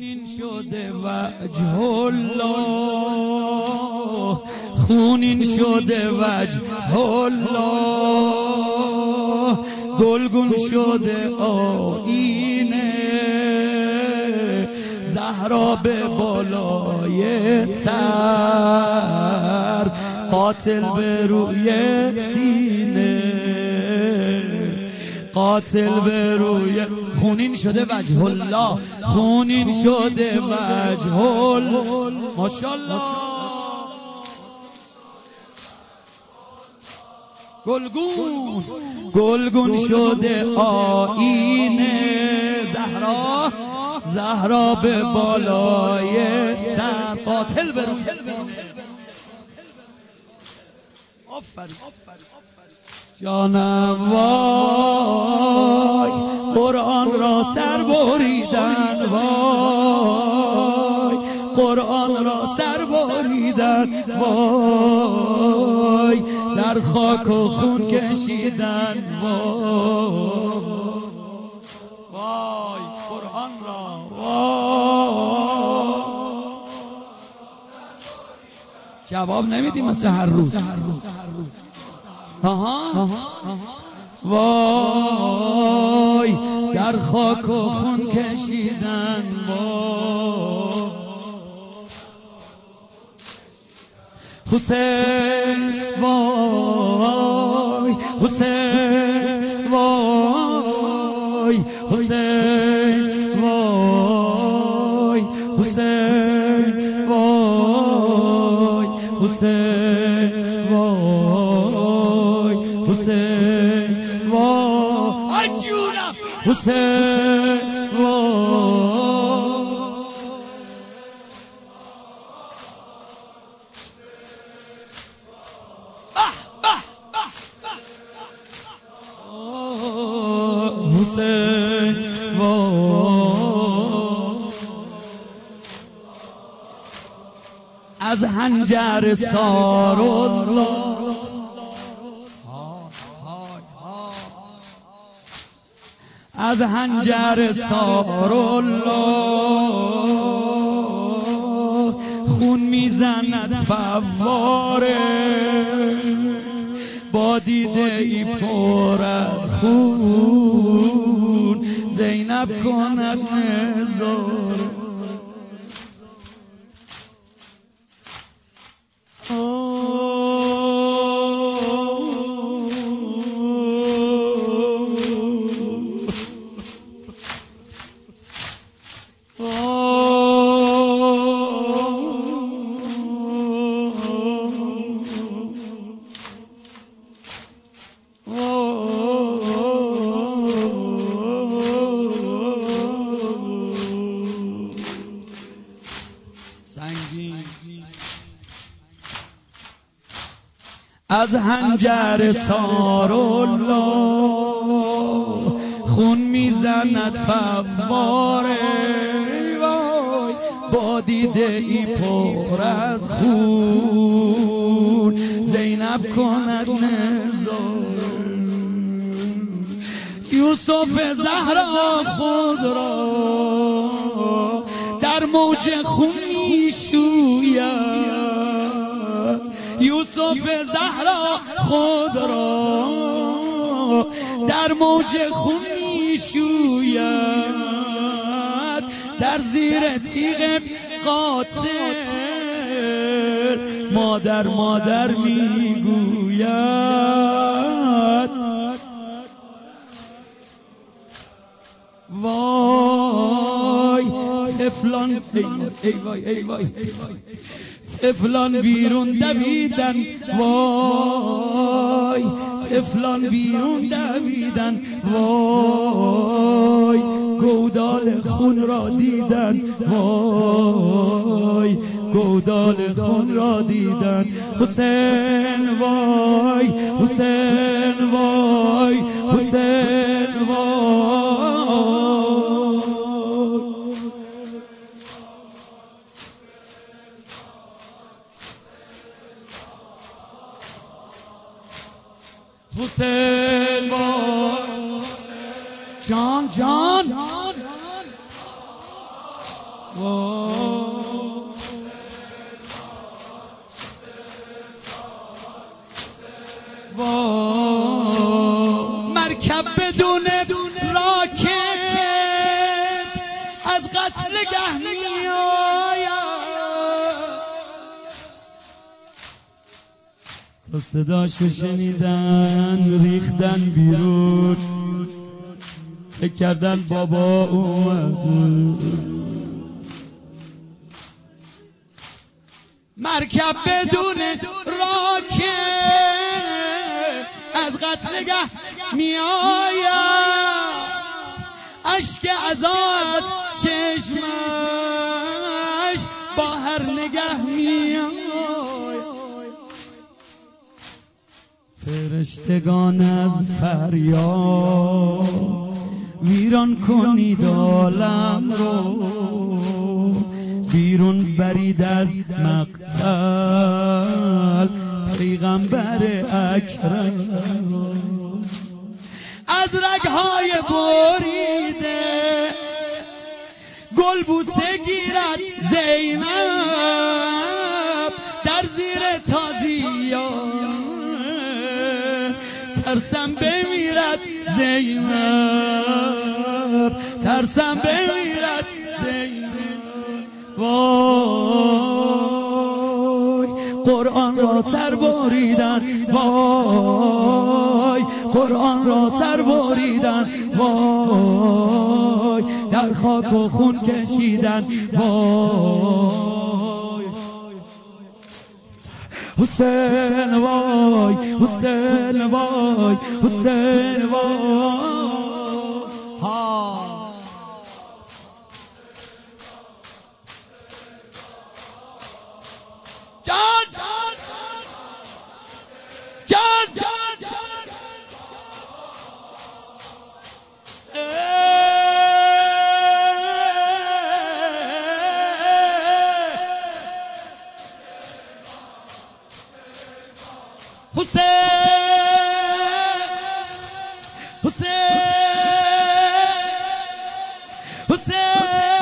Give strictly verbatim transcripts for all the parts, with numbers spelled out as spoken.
خونین شده وجه الله، خونین شده وجه الله، گلگون شده آینه زهرا به بالای سر، قاتل به روی سینه، قاتل به روی. خونین شده وجه الله، خونین شده وجه الله. ماشاءالله. گلگون گلگون شده آینه زهرا، زهرا به بالای سر، قاتل به روی سینه. آفرین جانم وای، قرآن را سر بریدن، وای قرآن را سر بریدن، وای در خاک و خون کشیدن، وای قرآن را وای. جواب نمیدیم مثل هر روز. آها وای در خاک و خون کشیدن، وای حسین وای، حسین وای، حسین وای، حسین وای، حسین وای، حسین وای، حسین وای. حسین از هنجر سار الله، از هنجر سار الله، خون میزند فواره با دیده ای پر از خون، زینب کند نظاره. از هنجر سار الله، خون میزند فواره وای با دیده ای پر از خون، زینب کند نظاره. یوسف زهرا خود را در موج خون میشوید، یوسف زهرا خود را در موج خون میشوید، در زیر تیغ قاتل مادر مادر میگوید. وای طفلان ای وای ای وای طفلان بیرون دویدن، وای طفلان بیرون دویدن، وای گودال خون را دیدن، وای گودال خون را دیدن. حسین وای، حسین وای، حسین وای. حسین وای جان جان مرکب بدون راکب از قتلگه می آید، تا صداشو شنیدن ریختن بیرون، فکر کردن بابا اومد. مرکب بدون راکب از قتلگه می آید، اشک عذاب چشمش با هر نگه می آید. فرشتگان از فریاد ویران کنید عالم رو، بیرون برید از مقتل پیغمبر اکرم. از رگهای بریده گل بوسه گیرد زینب در زیر تازیان، ترسم بمیرد زینب، ترسم بمیرد زینب. وای قرآن را سر بریدن، وای قرآن را سر بریدن، وای در خاک و خون کشیدن. وای حسین، وای حسین، وای حسین، وای ها جان جان جان حسین حسین حسین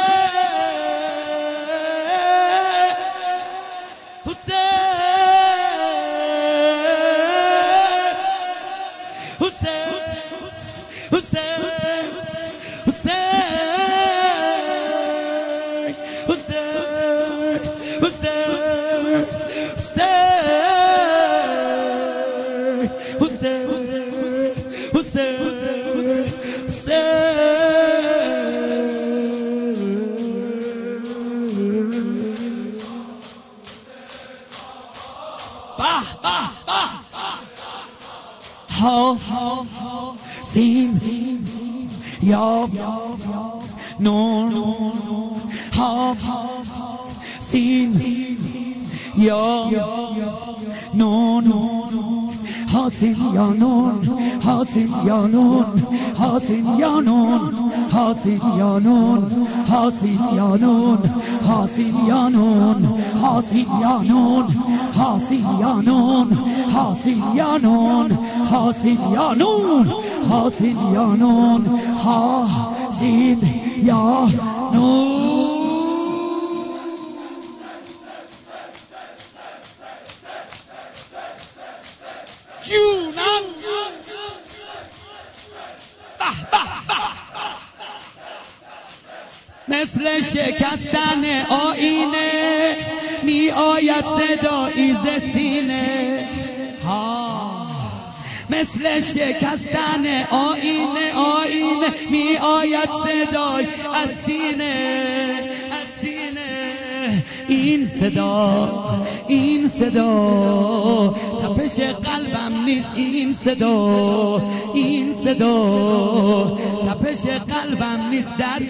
ها ها سین یا نون ها سین یا نون حاسین یا نون حاسین یا نون حاسین یا نون حاسین یا نون حاسین یا نون حاسین یا نون حاسین یا نون حاسین یا نون حاسین یا نون حاسین یا نون حاسین یا نون حاسین یا نون. جونم مثل شکستن آینه می آید صدایی ز سینه ها، مثل شکستن آینه آینه می آید صدای از سینه از سینه. این صدا این صدا تپش قلبم نیست، این صدا این صدا تپش قلبم نیست، در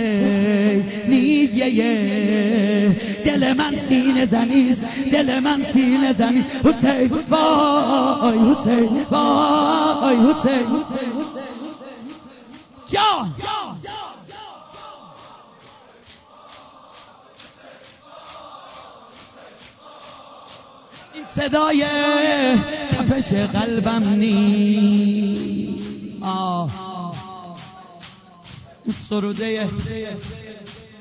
حسینیه دل من سینه زنیست، دل من سینه زنی. حسین وای حسین وای حسین جان این صدای تپش قلبم نیست. آه سروده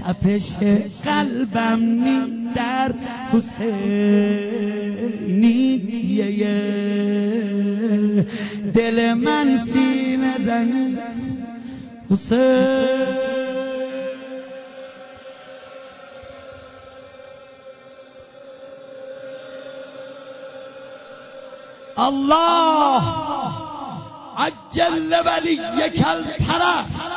تپش قلبم نی در حسینیه، دل من سینه زنی حسین. الله عجل ولیک الفرح